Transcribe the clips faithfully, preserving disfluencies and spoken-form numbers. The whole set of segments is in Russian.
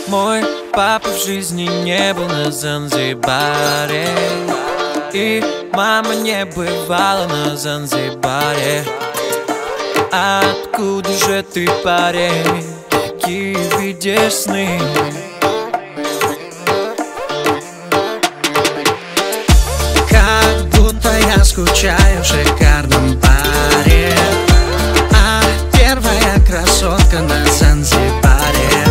Мой папа в жизни не был на Занзибаре, и мама не бывала на Занзибаре. Откуда же ты, парень, такие видишь сны? Как будто я скучаю в шикарном баре, а первая красотка на Занзибаре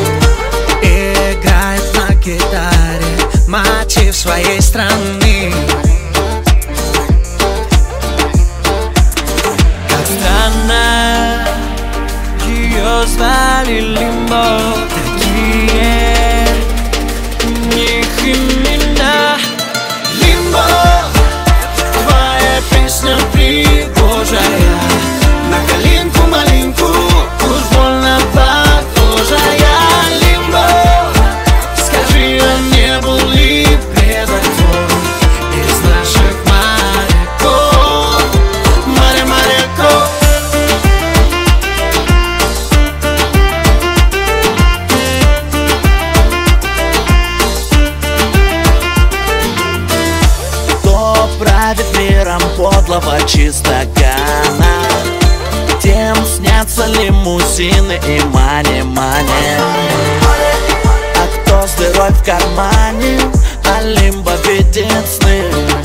играет на гитаре мотив своей страны. Как странно, ее звали Лимбо. Такие у них имена. Лимбо, твоя песня пригожая, на калинку-малинку уж больно похожая. Лимбо, скажи, а не был ли предок твой из наших моряков? Море моряков. Кто правит миром подлого чистогана? Тем снятся лимузины и мани-мани. А кто с дырой в кармане, а Лимбо видит сны.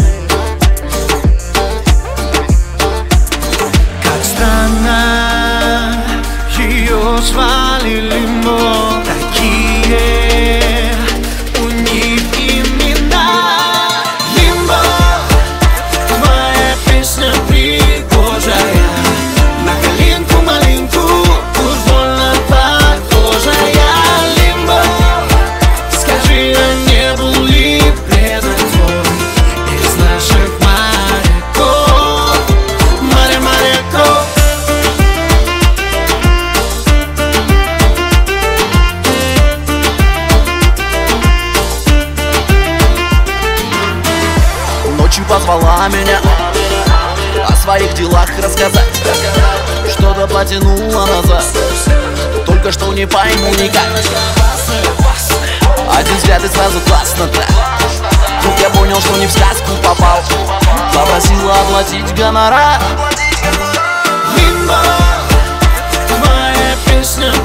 Как странно, ее звали Лимбо. Такие у них имена. Лимбо, твоя песня пригожая, на калинку-малинку уж больно похожая. Лимбо, скажи, а не был ли предок твой из наших моряков? Море моряков. Ночью позвала меня о своих делах рассказать. Что-то потянуло назад, только что не пойму никак. Один взгляд и сразу классно так. Тут я понял, что не в сказку попал. Попросила оплатить гонорар. Лимбо, твоя песня